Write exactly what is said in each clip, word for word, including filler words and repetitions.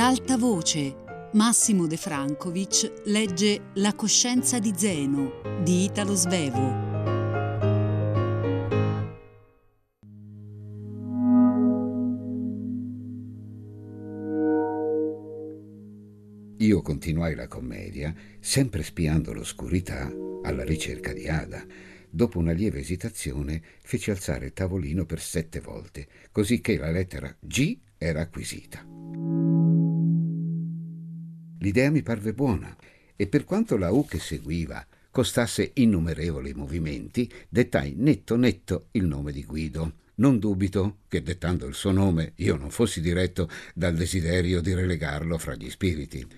alta voce, Massimo De Francovic legge La coscienza di Zeno di Italo Svevo. Io continuai la commedia, sempre spiando l'oscurità alla ricerca di Ada. Dopo una lieve esitazione feci alzare il tavolino per sette volte, così che la lettera G era acquisita. L'idea mi parve buona e per quanto la U che seguiva costasse innumerevoli movimenti, dettai netto netto il nome di Guido. Non dubito che, dettando il suo nome, io non fossi diretto dal desiderio di relegarlo fra gli spiriti.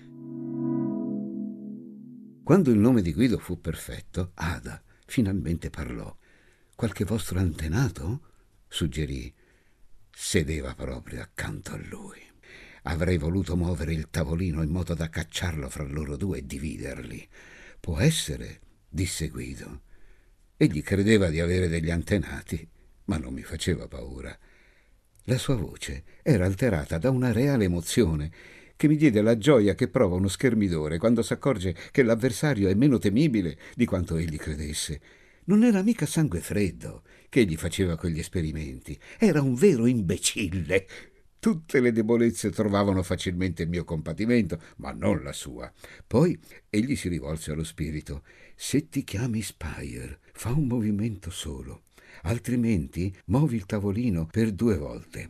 Quando il nome di Guido fu perfetto, Ada finalmente parlò. «Qualche vostro antenato?» suggerì. Sedeva proprio accanto a lui. Avrei voluto muovere il tavolino in modo da cacciarlo fra loro due e dividerli. «Può essere», disse Guido. Egli credeva di avere degli antenati, ma non mi faceva paura. La sua voce era alterata da una reale emozione che mi diede la gioia che prova uno schermidore quando s'accorge che l'avversario è meno temibile di quanto egli credesse. Non era mica sangue freddo che egli faceva quegli esperimenti, era un vero imbecille. Tutte le debolezze trovavano facilmente il mio compatimento, ma non la sua. Poi egli si rivolse allo spirito. «Se ti chiami Spire, fa un movimento solo, altrimenti muovi il tavolino per due volte».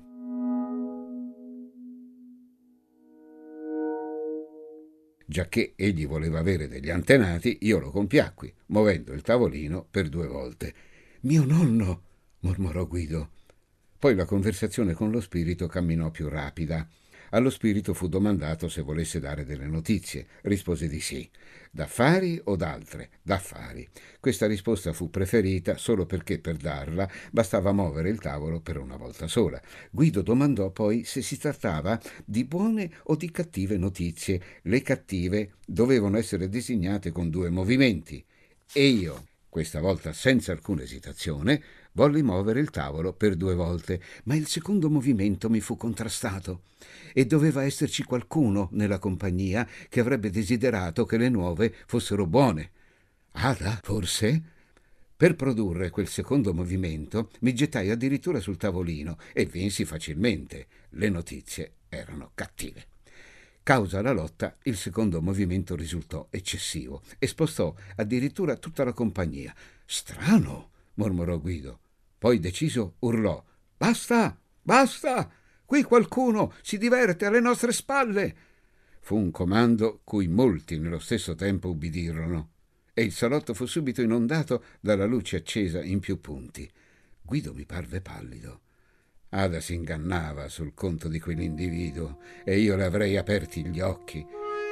Giacché egli voleva avere degli antenati, io lo compiacqui, muovendo il tavolino per due volte. «Mio nonno!» mormorò Guido. Poi la conversazione con lo spirito camminò più rapida. Allo spirito fu domandato se volesse dare delle notizie. Rispose di sì. «D'affari o d'altre?» «D'affari». Questa risposta fu preferita solo perché per darla bastava muovere il tavolo per una volta sola. Guido domandò poi se si trattava di buone o di cattive notizie. Le cattive dovevano essere designate con due movimenti. E io, questa volta senza alcuna esitazione, volli muovere il tavolo per due volte, ma il secondo movimento mi fu contrastato e doveva esserci qualcuno nella compagnia che avrebbe desiderato che le nuove fossero buone. Ada, forse? Per produrre quel secondo movimento mi gettai addirittura sul tavolino e vinsi facilmente. Le notizie erano cattive. Causa la lotta, il secondo movimento risultò eccessivo e spostò addirittura tutta la compagnia. «Strano!» mormorò Guido. Poi deciso urlò: «Basta! Basta! Qui qualcuno si diverte alle nostre spalle!» Fu un comando cui molti nello stesso tempo ubbidirono e il salotto fu subito inondato dalla luce accesa in più punti. Guido mi parve pallido. Ada si ingannava sul conto di quell'individuo e io le avrei aperti gli occhi.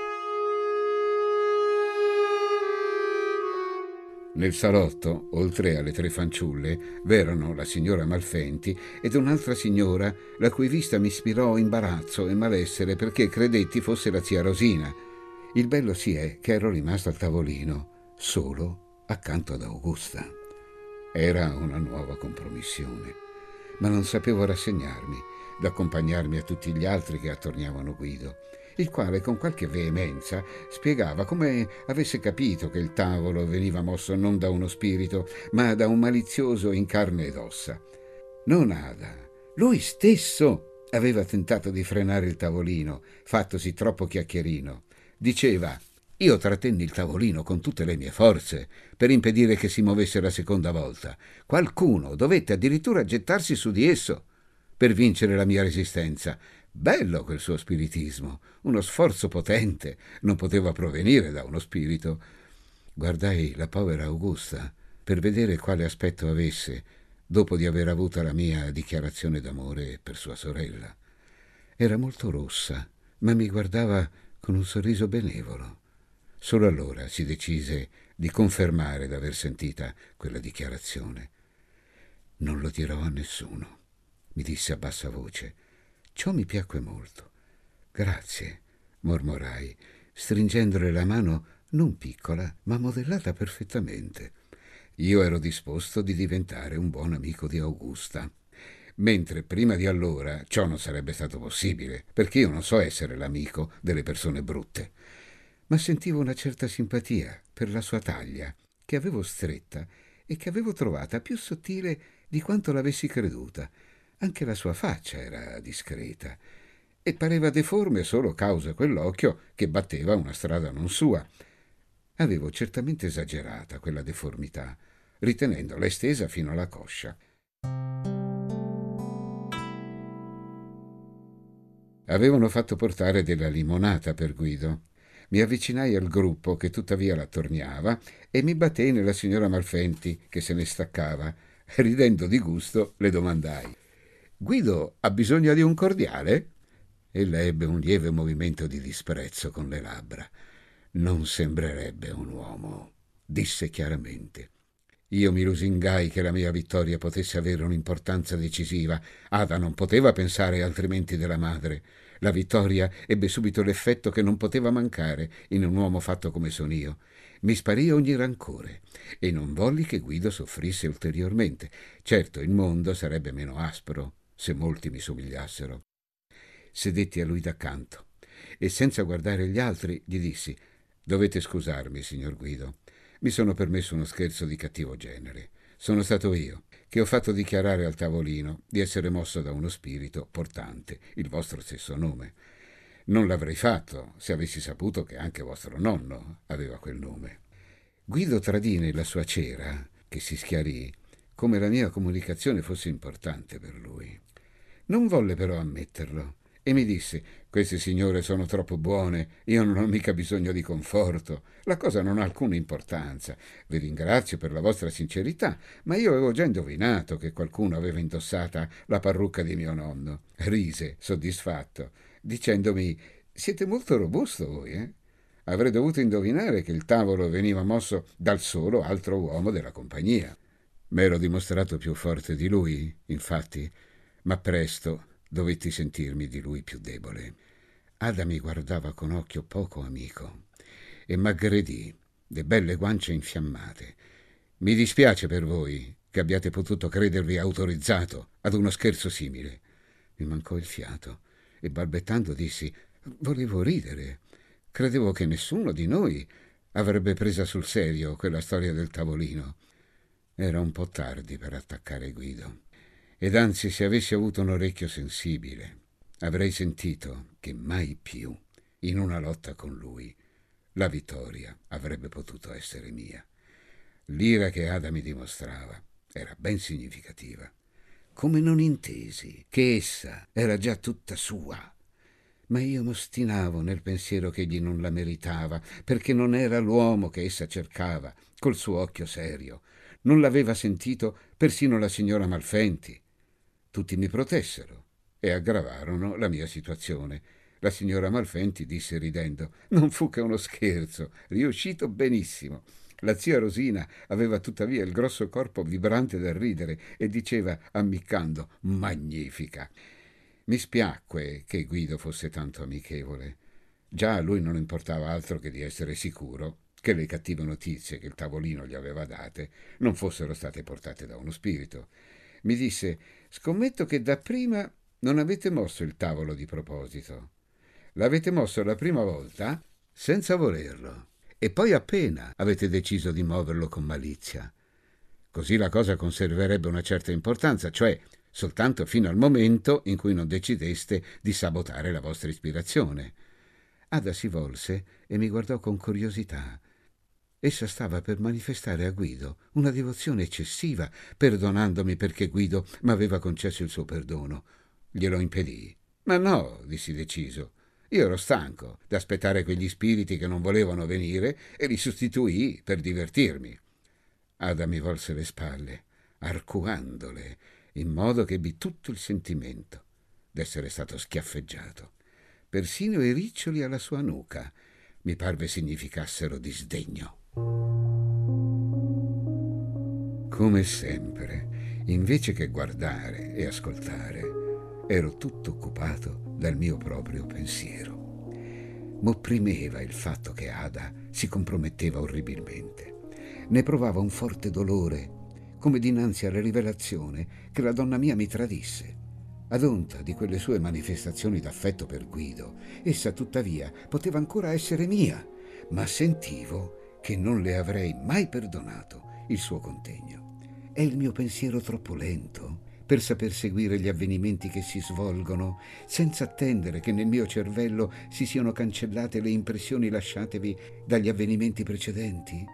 Nel salotto, oltre alle tre fanciulle, v'erano la signora Malfenti ed un'altra signora la cui vista mi ispirò imbarazzo e malessere perché credetti fosse la zia Rosina. Il bello si è che ero rimasto al tavolino, solo accanto ad Augusta. Era una nuova compromissione, ma non sapevo rassegnarmi d'accompagnarmi a tutti gli altri che attorniavano Guido, il quale con qualche veemenza spiegava come avesse capito che il tavolo veniva mosso non da uno spirito, ma da un malizioso in carne ed ossa. Non Ada, lui stesso aveva tentato di frenare il tavolino, fattosi troppo chiacchierino. Diceva: «Io trattenni il tavolino con tutte le mie forze per impedire che si muovesse la seconda volta. Qualcuno dovette addirittura gettarsi su di esso per vincere la mia resistenza». Bello quel suo spiritismo, uno sforzo potente, non poteva provenire da uno spirito. Guardai la povera Augusta per vedere quale aspetto avesse dopo di aver avuto la mia dichiarazione d'amore per sua sorella. Era molto rossa, ma mi guardava con un sorriso benevolo. Solo allora si decise di confermare d'aver sentita quella dichiarazione. «Non lo dirò a nessuno», mi disse a bassa voce. Ciò mi piacque molto. «Grazie», mormorai, stringendole la mano non piccola, ma modellata perfettamente. Io ero disposto di diventare un buon amico di Augusta. mentre prima di allora ciò non sarebbe stato possibile, perché io non so essere l'amico delle persone brutte. Ma sentivo una certa simpatia per la sua taglia, che avevo stretta e che avevo trovata più sottile di quanto l'avessi creduta. Anche la sua faccia era discreta e pareva deforme solo causa quell'occhio che batteva una strada non sua. Avevo certamente esagerata quella deformità, ritenendola estesa fino alla coscia. Avevano fatto portare della limonata per Guido. Mi avvicinai al gruppo che tuttavia l'attorniava e mi battei nella signora Malfenti che se ne staccava. Ridendo di gusto le domandai: «Guido ha bisogno di un cordiale?» Ella ebbe un lieve movimento di disprezzo con le labbra. «Non sembrerebbe un uomo», disse chiaramente. Io mi lusingai che la mia vittoria potesse avere un'importanza decisiva. Ada non poteva pensare altrimenti della madre. La vittoria ebbe subito l'effetto che non poteva mancare in un uomo fatto come son io. Mi sparì ogni rancore e non volli che Guido soffrisse ulteriormente. Certo, il mondo sarebbe meno aspro se molti mi somigliassero. Sedetti a lui d'accanto e senza guardare gli altri gli dissi: «Dovete scusarmi, signor Guido. Mi sono permesso uno scherzo di cattivo genere. Sono stato io che ho fatto dichiarare al tavolino di essere mosso da uno spirito portante il vostro stesso nome. Non l'avrei fatto se avessi saputo che anche vostro nonno aveva quel nome». Guido tradì nella sua cera, che si schiarì, come la mia comunicazione fosse importante per lui. Non volle però ammetterlo e mi disse: «Queste signore sono troppo buone, io non ho mica bisogno di conforto, la cosa non ha alcuna importanza. Vi ringrazio per la vostra sincerità, ma io avevo già indovinato che qualcuno aveva indossata la parrucca di mio nonno». Rise, soddisfatto, dicendomi: «Siete molto robusto voi, eh? Avrei dovuto indovinare che il tavolo veniva mosso dal solo altro uomo della compagnia». M'ero dimostrato più forte di lui, infatti, ma presto dovetti sentirmi di lui più debole. Ada mi guardava con occhio poco amico e m'aggredì, de belle guance infiammate. «Mi dispiace per voi che abbiate potuto credervi autorizzato ad uno scherzo simile». Mi mancò il fiato e balbettando dissi: «Volevo ridere. Credevo che nessuno di noi avrebbe presa sul serio quella storia del tavolino». Era un po' tardi per attaccare Guido. Ed anzi, se avessi avuto un orecchio sensibile, avrei sentito che mai più, in una lotta con lui, la vittoria avrebbe potuto essere mia. L'ira che Ada mi dimostrava era ben significativa. Come non intesi che essa era già tutta sua? Ma io m'ostinavo nel pensiero che egli non la meritava, perché non era l'uomo che essa cercava, col suo occhio serio. Non l'aveva sentito persino la signora Malfenti. Tutti mi protessero e aggravarono la mia situazione. La signora Malfenti disse ridendo: «Non fu che uno scherzo, riuscito benissimo». La zia Rosina aveva tuttavia il grosso corpo vibrante dal ridere e diceva, ammiccando: «Magnifica». Mi spiacque che Guido fosse tanto amichevole. Già a lui non importava altro che di essere sicuro che le cattive notizie che il tavolino gli aveva date non fossero state portate da uno spirito. Mi disse: «Scommetto che dapprima non avete mosso il tavolo di proposito. L'avete mosso la prima volta senza volerlo e poi appena avete deciso di muoverlo con malizia. Così la cosa conserverebbe una certa importanza, cioè soltanto fino al momento in cui non decideste di sabotare la vostra ispirazione». Ada si volse e mi guardò con curiosità. Essa stava per manifestare a Guido una devozione eccessiva, perdonandomi perché Guido m'aveva concesso il suo perdono. Glielo impedii. «Ma no», dissi deciso. «Io ero stanco d'aspettare quegli spiriti che non volevano venire e li sostituii per divertirmi». Ada mi volse le spalle, arcuandole, in modo che ebbi tutto il sentimento d'essere stato schiaffeggiato. Persino i riccioli alla sua nuca mi parve significassero disdegno. Come sempre, invece che guardare e ascoltare, ero tutto occupato dal mio proprio pensiero. M'opprimeva il fatto che Ada si comprometteva orribilmente. Ne provava un forte dolore, come dinanzi alla rivelazione che la donna mia mi tradisse. Ad onta di quelle sue manifestazioni d'affetto per Guido, essa tuttavia poteva ancora essere mia, ma sentivo che non le avrei mai perdonato il suo contegno. È il mio pensiero troppo lento per saper seguire gli avvenimenti che si svolgono senza attendere che nel mio cervello si siano cancellate le impressioni lasciatevi dagli avvenimenti precedenti?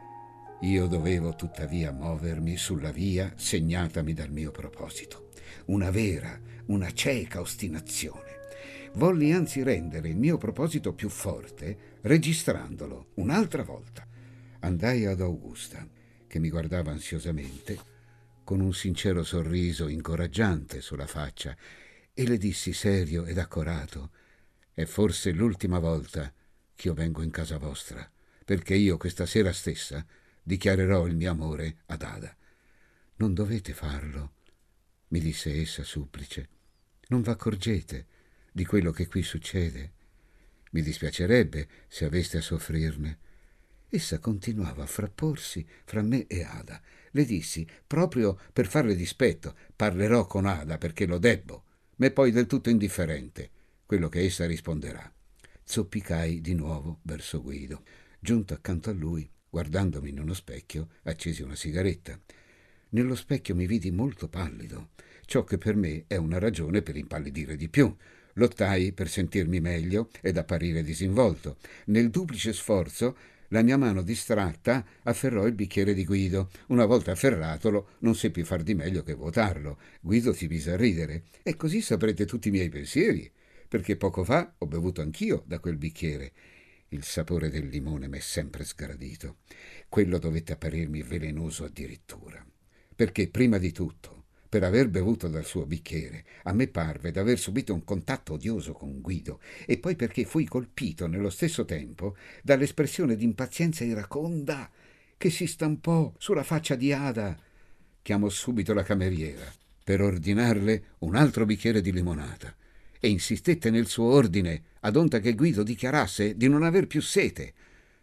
Io dovevo tuttavia muovermi sulla via segnatami dal mio proposito, una vera, una cieca ostinazione. Volli anzi rendere il mio proposito più forte registrandolo un'altra volta. Andai ad Augusta, che mi guardava ansiosamente, con un sincero sorriso incoraggiante sulla faccia, e le dissi serio ed accorato: «È forse l'ultima volta che io vengo in casa vostra, perché io questa sera stessa dichiarerò il mio amore ad Ada». «Non dovete farlo», mi disse essa supplice. «Non v'accorgete di quello che qui succede? Mi dispiacerebbe se aveste a soffrirne». Essa continuava a frapporsi fra me e Ada. Le dissi, proprio per farle dispetto: «Parlerò con Ada perché lo debbo. M'è poi del tutto indifferente quello che essa risponderà». Zoppicai di nuovo verso Guido. Giunto accanto a lui, guardandomi in uno specchio, accesi una sigaretta. Nello specchio mi vidi molto pallido, ciò che per me è una ragione per impallidire di più. Lottai per sentirmi meglio ed apparire disinvolto. Nel duplice sforzo la mia mano distratta afferrò il bicchiere di Guido. Una volta afferratolo non seppi far di meglio che vuotarlo. Guido si mise a ridere. «E così saprete tutti i miei pensieri, perché poco fa ho bevuto anch'io da quel bicchiere. Il sapore del limone m'è sempre sgradito. Quello dovette apparirmi velenoso addirittura, perché prima di tutto, per aver bevuto dal suo bicchiere, a me parve d'aver subito un contatto odioso con Guido, e poi perché fui colpito nello stesso tempo dall'espressione d'impazienza iraconda che si stampò sulla faccia di Ada. Chiamò subito la cameriera per ordinarle un altro bicchiere di limonata e insistette nel suo ordine ad onta che Guido dichiarasse di non aver più sete.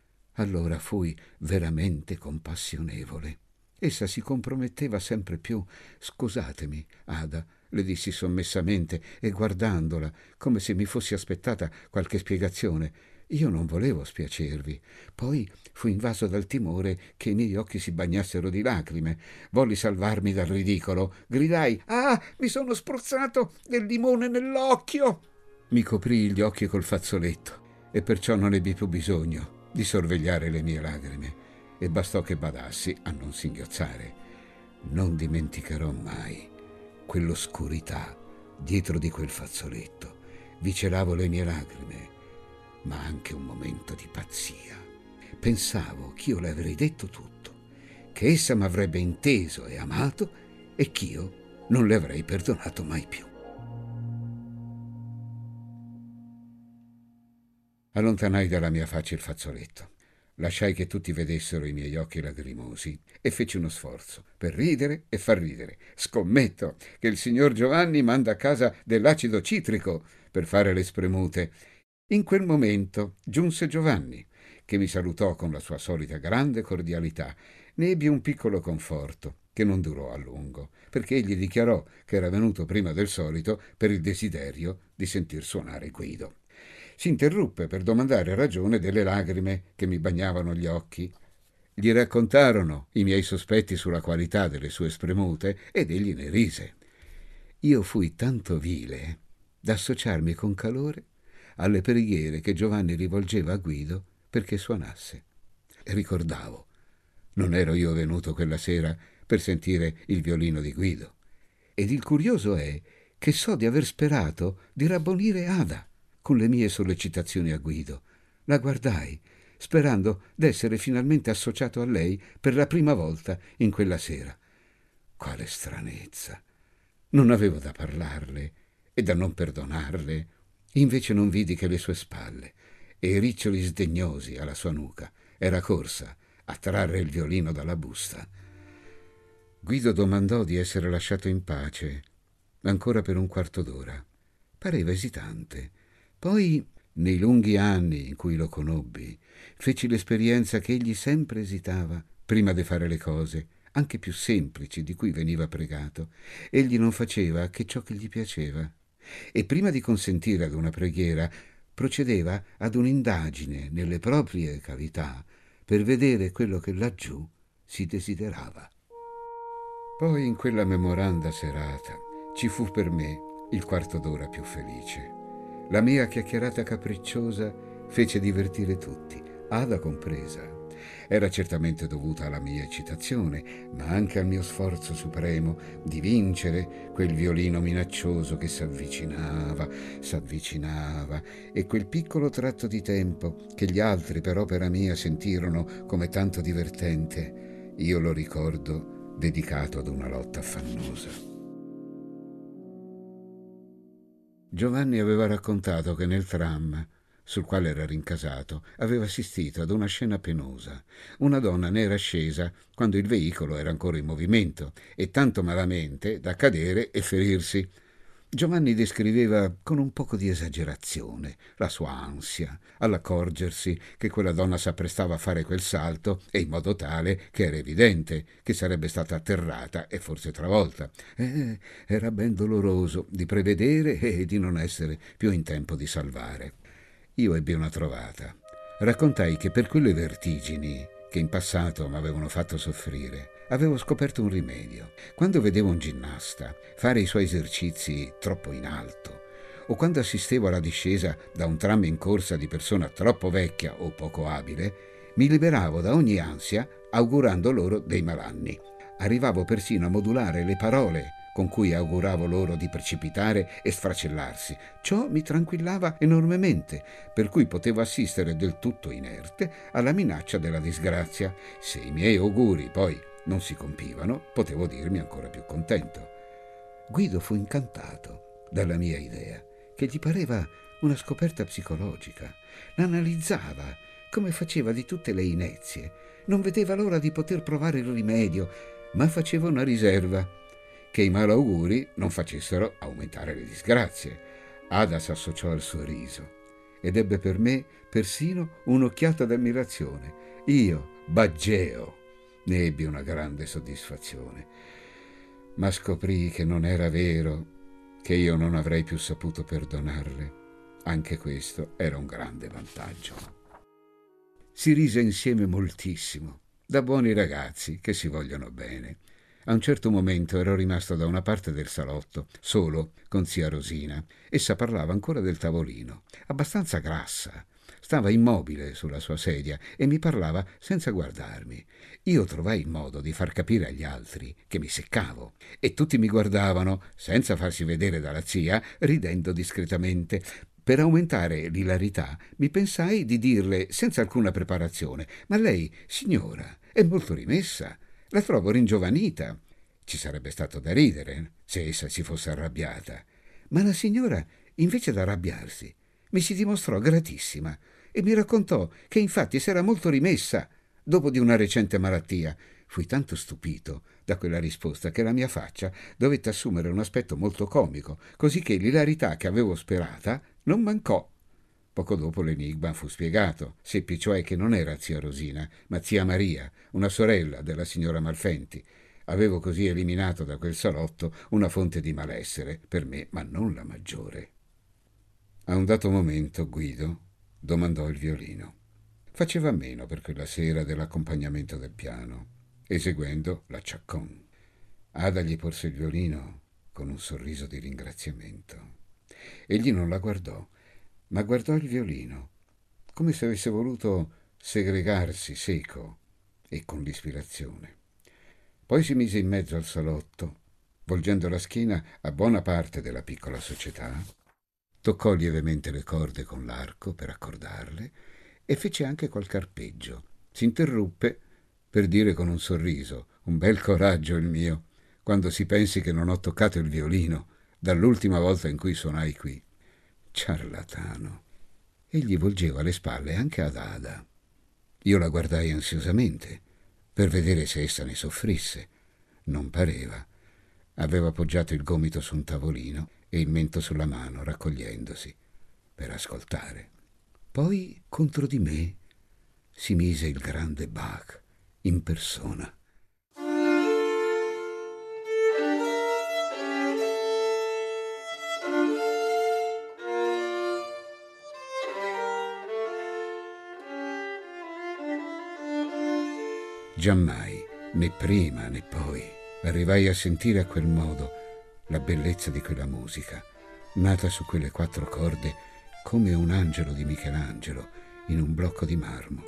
Allora fui veramente compassionevole. Essa si comprometteva sempre più. «Scusatemi, Ada», le dissi sommessamente e guardandola come se mi fossi aspettata qualche spiegazione. Io non volevo spiacervi. Poi fui invaso dal timore che i miei occhi si bagnassero di lacrime. Volli salvarmi dal ridicolo. Gridai: «Ah, mi sono spruzzato del limone nell'occhio!» Mi coprii gli occhi col fazzoletto e perciò non ebbi più bisogno di sorvegliare le mie lacrime, e bastò che badassi a non singhiozzare. Non dimenticherò mai quell'oscurità dietro di quel fazzoletto. Vi celavo le mie lacrime, ma anche un momento di pazzia. Pensavo ch'io le avrei detto tutto, che essa m'avrebbe inteso e amato e ch'io non le avrei perdonato mai più. Allontanai dalla mia faccia il fazzoletto. Lasciai che tutti vedessero i miei occhi lagrimosi e feci uno sforzo per ridere e far ridere. «Scommetto che il signor Giovanni manda a casa dell'acido citrico per fare le spremute». In quel momento giunse Giovanni, che mi salutò con la sua solita grande cordialità. Ne ebbi un piccolo conforto, che non durò a lungo, perché egli dichiarò che era venuto prima del solito per il desiderio di sentir suonare Guido. Si interruppe per domandare ragione delle lagrime che mi bagnavano gli occhi. Gli raccontarono i miei sospetti sulla qualità delle sue spremute ed egli ne rise. Io fui tanto vile da associarmi con calore alle preghiere che Giovanni rivolgeva a Guido perché suonasse. E ricordavo, non ero io venuto quella sera per sentire il violino di Guido. Ed il curioso è che so di aver sperato di rabbonire Ada con le mie sollecitazioni a Guido. La guardai, sperando d'essere finalmente associato a lei per la prima volta in quella sera. Quale stranezza! Non avevo da parlarle e da non perdonarle. Invece non vidi che le sue spalle e i riccioli sdegnosi alla sua nuca. Era corsa a trarre il violino dalla busta. Guido domandò di essere lasciato in pace ancora per un quarto d'ora. Pareva esitante. Poi, nei lunghi anni in cui lo conobbi, feci l'esperienza che egli sempre esitava prima di fare le cose, anche più semplici di cui veniva pregato. Egli non faceva che ciò che gli piaceva e prima di consentire ad una preghiera procedeva ad un'indagine nelle proprie cavità per vedere quello che laggiù si desiderava. Poi in quella memoranda serata ci fu per me il quarto d'ora più felice. La mia chiacchierata capricciosa fece divertire tutti, Ada compresa. Era certamente dovuta alla mia eccitazione, ma anche al mio sforzo supremo di vincere quel violino minaccioso che s'avvicinava, s'avvicinava, e quel piccolo tratto di tempo che gli altri per opera mia sentirono come tanto divertente, io lo ricordo dedicato ad una lotta affannosa. Giovanni aveva raccontato che nel tram sul quale era rincasato, aveva assistito ad una scena penosa. Una donna ne era scesa quando il veicolo era ancora in movimento e tanto malamente da cadere e ferirsi. Giovanni descriveva con un poco di esagerazione la sua ansia all'accorgersi che quella donna s'apprestava a fare quel salto e in modo tale che era evidente che sarebbe stata atterrata e forse travolta. Eh, era ben doloroso di prevedere e di non essere più in tempo di salvare. Io ebbi una trovata. Raccontai che per quelle vertigini che in passato mi avevano fatto soffrire, avevo scoperto un rimedio. Quando vedevo un ginnasta fare i suoi esercizi troppo in alto, o quando assistevo alla discesa da un tram in corsa di persona troppo vecchia o poco abile, mi liberavo da ogni ansia augurando loro dei malanni. Arrivavo persino a modulare le parole con cui auguravo loro di precipitare e sfracellarsi. Ciò mi tranquillava enormemente, per cui potevo assistere del tutto inerte alla minaccia della disgrazia. Se i miei auguri poi non si compivano, potevo dirmi ancora più contento. Guido fu incantato dalla mia idea, che gli pareva una scoperta psicologica. L'analizzava, come faceva di tutte le inezie. Non vedeva l'ora di poter provare il rimedio, ma faceva una riserva: che i malauguri non facessero aumentare le disgrazie. Ada s'associò al suo riso ed ebbe per me persino un'occhiata d'ammirazione. Io, Baggeo, ne ebbi una grande soddisfazione, ma scoprì che non era vero, che io non avrei più saputo perdonarle. Anche questo era un grande vantaggio. Si rise insieme moltissimo, da buoni ragazzi che si vogliono bene. A un certo momento ero rimasto da una parte del salotto, solo con zia Rosina. Essa parlava ancora del tavolino, abbastanza grassa. Stava immobile sulla sua sedia e mi parlava senza guardarmi. Io trovai il modo di far capire agli altri che mi seccavo e tutti mi guardavano, senza farsi vedere dalla zia, ridendo discretamente. Per aumentare l'ilarità mi pensai di dirle senza alcuna preparazione: «Ma lei, signora, è molto rimessa. La trovo ringiovanita». Ci sarebbe stato da ridere se essa si fosse arrabbiata. Ma la signora, invece d'arrabbiarsi, mi si dimostrò gratissima e mi raccontò che infatti s'era molto rimessa dopo di una recente malattia. Fui tanto stupito da quella risposta che la mia faccia dovette assumere un aspetto molto comico, così che l'ilarità che avevo sperata non mancò. Poco dopo l'enigma fu spiegato. Seppi cioè che non era zia Rosina, ma zia Maria, una sorella della signora Malfenti. Avevo così eliminato da quel salotto una fonte di malessere per me, ma non la maggiore. A un dato momento Guido domandò il violino. Faceva a meno per quella sera dell'accompagnamento del piano, eseguendo la chaconne. Ada gli porse il violino con un sorriso di ringraziamento. Egli non la guardò, ma guardò il violino, come se avesse voluto segregarsi seco e con l'ispirazione. Poi si mise in mezzo al salotto, volgendo la schiena a buona parte della piccola società, toccò lievemente le corde con l'arco per accordarle e fece anche qualche arpeggio. Si interruppe per dire con un sorriso: «Un bel coraggio il mio, quando si pensi che non ho toccato il violino dall'ultima volta in cui suonai qui». Ciarlatano. Egli volgeva le spalle anche ad Ada. Io la guardai ansiosamente per vedere se essa ne soffrisse. Non pareva. Aveva appoggiato il gomito su un tavolino e il mento sulla mano, raccogliendosi per ascoltare. Poi contro di me si mise il grande Bach in persona. Giammai, né prima né poi, arrivai a sentire a quel modo la bellezza di quella musica, nata su quelle quattro corde come un angelo di Michelangelo in un blocco di marmo.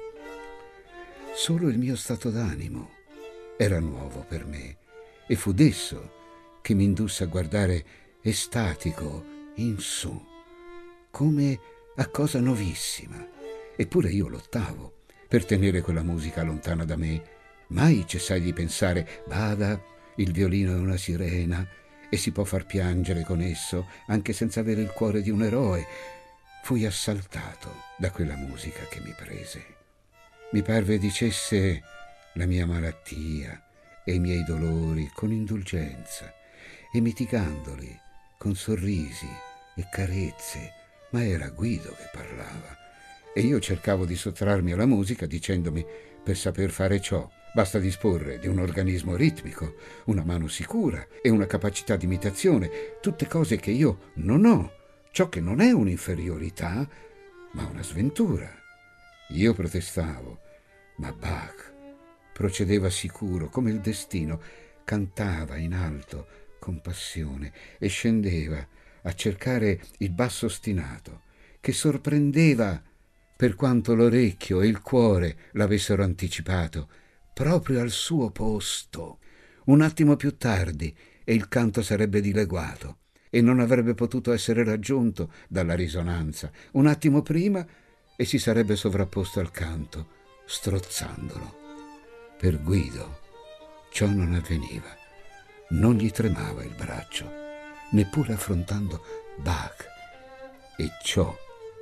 Solo il mio stato d'animo era nuovo per me e fu d'esso che mi indusse a guardare estatico in su, come a cosa novissima. Eppure io lottavo per tenere quella musica lontana da me. Mai cessai di pensare: bada, il violino è una sirena e si può far piangere con esso anche senza avere il cuore di un eroe. Fui assaltato da quella musica che mi prese. Mi parve dicesse la mia malattia e i miei dolori con indulgenza e mitigandoli con sorrisi e carezze, ma era Guido che parlava e io cercavo di sottrarmi alla musica dicendomi: per saper fare ciò basta disporre di un organismo ritmico, una mano sicura e una capacità di imitazione, tutte cose che io non ho, ciò che non è un'inferiorità, ma una sventura. Io protestavo, ma Bach procedeva sicuro come il destino, cantava in alto con passione e scendeva a cercare il basso ostinato, che sorprendeva per quanto l'orecchio e il cuore l'avessero anticipato, proprio al suo posto. Un attimo più tardi e il canto sarebbe dileguato e non avrebbe potuto essere raggiunto dalla risonanza. Un attimo prima e si sarebbe sovrapposto al canto, strozzandolo. Per Guido ciò non avveniva. Non gli tremava il braccio, neppure affrontando Bach, e ciò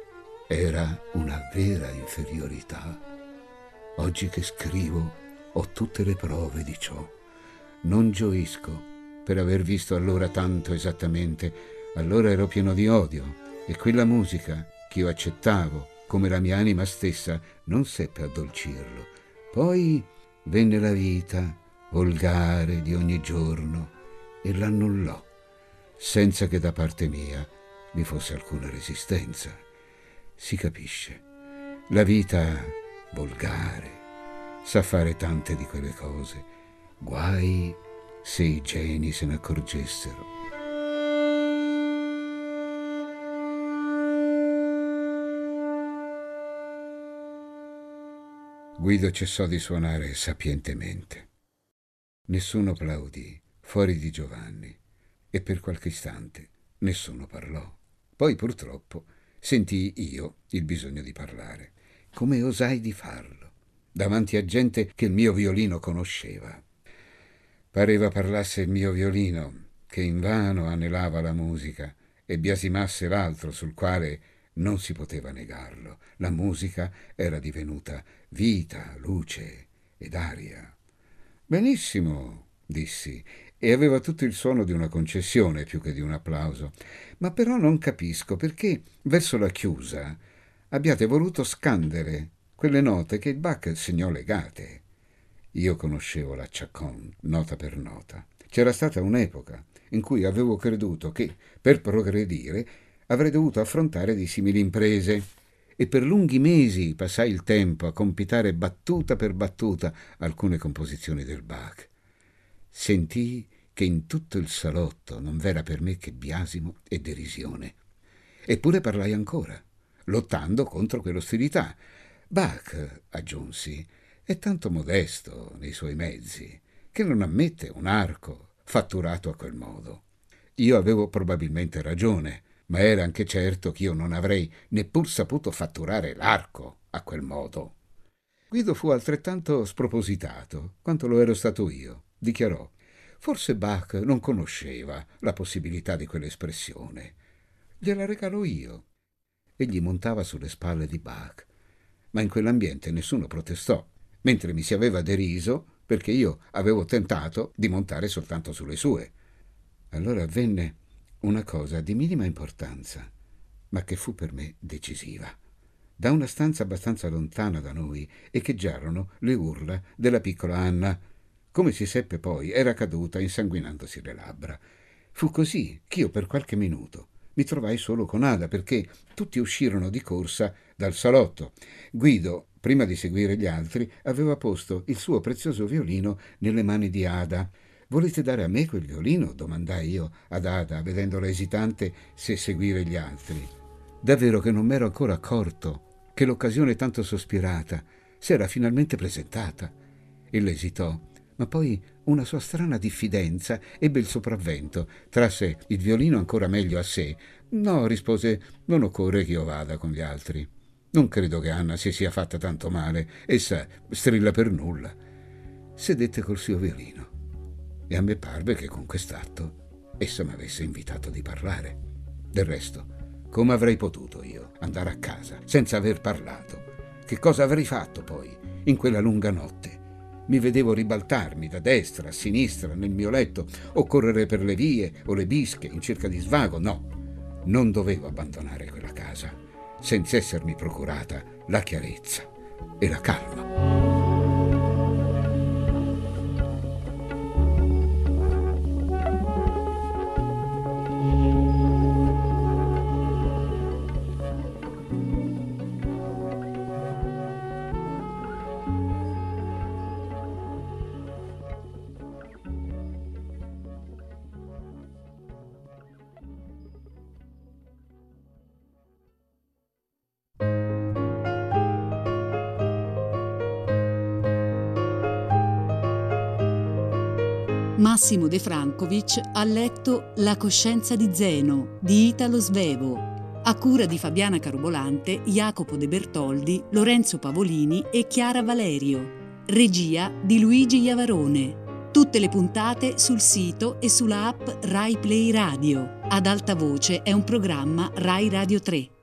era una vera inferiorità. Oggi che scrivo ho tutte le prove di ciò. Non gioisco per aver visto allora tanto esattamente. Allora ero pieno di odio e quella musica che io accettavo come la mia anima stessa non seppe addolcirlo. Poi venne la vita volgare di ogni giorno e l'annullò, senza che da parte mia vi fosse alcuna resistenza. Si capisce, la vita volgare sa fare tante di quelle cose, guai se i geni se ne accorgessero. Guido cessò di suonare sapientemente. Nessuno plaudì, fuori di Giovanni, e per qualche istante nessuno parlò. Poi purtroppo sentii io il bisogno di parlare. Come osai di farlo, davanti a gente che il mio violino conosceva. Pareva parlasse il mio violino, che invano anelava la musica e biasimasse l'altro sul quale non si poteva negarlo. La musica era divenuta vita, luce ed aria. Benissimo, dissi, e aveva tutto il suono di una concessione più che di un applauso. Ma però non capisco perché, verso la chiusa, abbiate voluto scandere quelle note che il Bach segnò legate. Io conoscevo la Chacon, nota per nota. C'era stata un'epoca in cui avevo creduto che, per progredire, avrei dovuto affrontare di simili imprese, e per lunghi mesi passai il tempo a compitare battuta per battuta alcune composizioni del Bach. Sentii che in tutto il salotto non v'era per me che biasimo e derisione. Eppure parlai ancora, lottando contro quell'ostilità. Bach, aggiunsi, è tanto modesto nei suoi mezzi che non ammette un arco fatturato a quel modo. Io avevo probabilmente ragione, ma era anche certo che io non avrei neppur saputo fatturare l'arco a quel modo. Guido fu altrettanto spropositato quanto lo ero stato io. Dichiarò: forse Bach non conosceva la possibilità di quell'espressione. Gliela regalo io. Egli montava sulle spalle di Bach, ma in quell'ambiente nessuno protestò, mentre mi si aveva deriso perché io avevo tentato di montare soltanto sulle sue. Allora avvenne una cosa di minima importanza, ma che fu per me decisiva. Da una stanza abbastanza lontana da noi echeggiarono le urla della piccola Anna. Come si seppe poi, era caduta insanguinandosi le labbra. Fu così ch'io per qualche minuto mi trovai solo con Ada, perché tutti uscirono di corsa dal salotto. Guido, Prima di seguire gli altri, aveva posto il suo prezioso violino nelle mani di Ada. «Volete dare a me quel violino?» domandai io ad Ada, vedendola esitante se seguire gli altri. Davvero che non m'ero ancora accorto che l'occasione tanto sospirata s'era finalmente presentata. Ella esitò, ma poi una sua strana diffidenza ebbe il sopravvento. Trasse il violino ancora meglio a sé. «No», rispose, «non occorre che io vada con gli altri. Non credo che Anna si sia fatta tanto male. Essa strilla per nulla». Sedette col suo violino e a me parve che con quest'atto essa mi avesse invitato di parlare. Del resto, come avrei potuto io andare a casa senza aver parlato? Che cosa avrei fatto poi in quella lunga notte? Mi vedevo ribaltarmi da destra a sinistra nel mio letto o correre per le vie o le bische in cerca di svago. No, non dovevo abbandonare quella casa senza essermi procurata la chiarezza e la calma. Massimo De Francovic ha letto La coscienza di Zeno di Italo Svevo, a cura di Fabiana Carobolante, Jacopo De Bertoldi, Lorenzo Pavolini e Chiara Valerio. Regia di Luigi Iavarone. Tutte le puntate sul sito e sulla app Rai Play Radio. Ad alta voce è un programma Rai Radio tre.